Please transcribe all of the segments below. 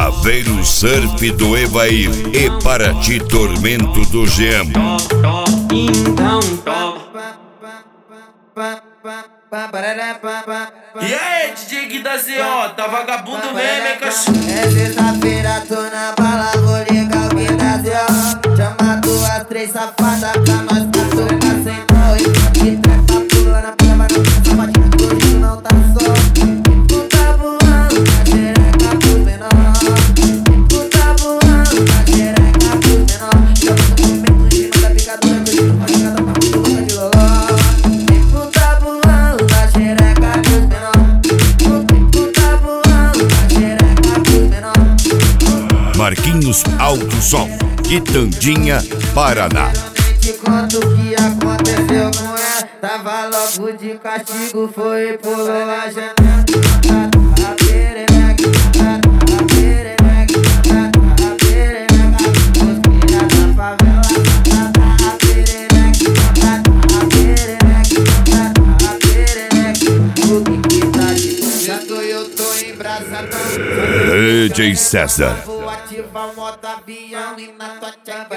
Saveiro Surf do Evair e Paraty Tormento do Jean. Então E aí, DJ Gui da ZO, tá vagabundo mesmo, hein, cachorro? É sexta-feira, tô na bala, vou ligar o Gui da ZO. Chama duas, três safadas pra nós catucar sem dó. E trepa, pula na prova, não tem sapatinho, hoje não tá só. Tu tá voando na xereca pros menor. Tu tá voando na xereca pros menor. Chama no momento de manda picadura, que hoje não pode cada papo de boca de loló. Tu tá voando na xereca pros menor. Tu tá voando na xereca pros menor. Marquinhos Alto Som, Quitandinha, Paraná. Te conto o que aconteceu com ela. Tava logo de castigo, foi e pulou a janela. A perereca, a perereca, a perereca, mosqueira da favela. A perereca, a perereca, a perereca. O que tá de jato, eu tô embrasadão. DJ César. Vou ativar moto avião e na tua tchaca.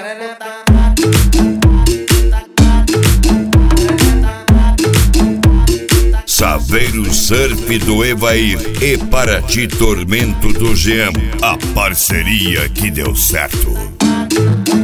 Saveiro Surf do Evair e Paraty Tormento do Jean. A parceria que deu certo.